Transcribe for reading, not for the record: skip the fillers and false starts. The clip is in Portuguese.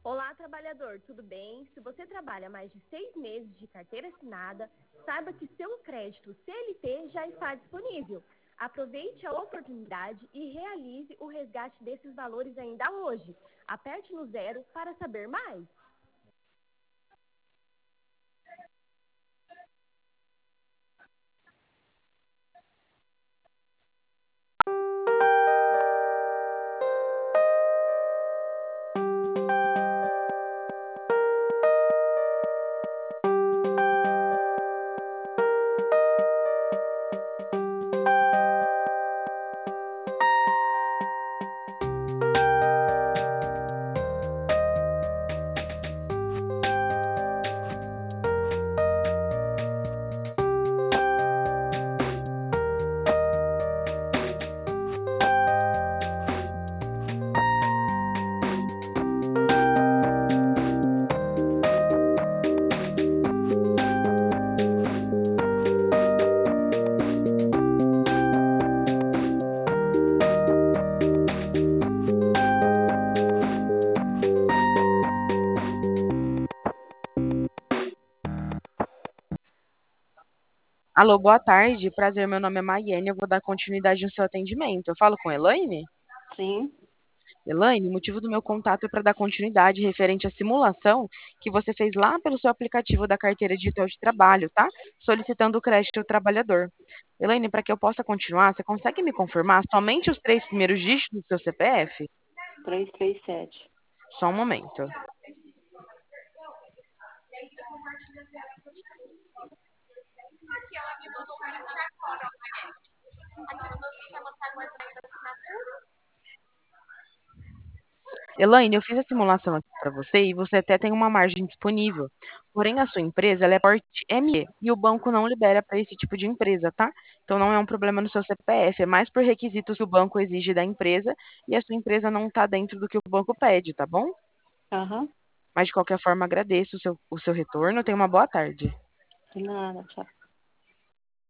Olá, trabalhador, tudo bem? Se você trabalha mais de 6 meses de carteira assinada, saiba que seu crédito CLT já está disponível. Aproveite a oportunidade e realize o resgate desses valores ainda hoje. Aperte no 0 para saber mais. Alô, boa tarde. Prazer, meu nome é Maiane. Eu vou dar continuidade no seu atendimento. Eu falo com Elaine? Sim, Elaine, o motivo do meu contato é para dar continuidade referente à simulação que você fez lá pelo seu aplicativo da carteira digital de trabalho, tá? Solicitando o crédito ao trabalhador. Elaine, para que eu possa continuar, você consegue me confirmar somente os 3 primeiros dígitos do seu CPF? 337. Só um momento. Elaine, eu fiz a simulação aqui para você e você até tem uma margem disponível. Porém, a sua empresa ela é porte ME e o banco não libera para esse tipo de empresa, tá? Então não é um problema no seu CPF, é mais por requisitos que o banco exige da empresa e a sua empresa não está dentro do que o banco pede, tá bom? Aham, Mas de qualquer forma, agradeço o seu retorno. Tenha uma boa tarde. de nada, tchau.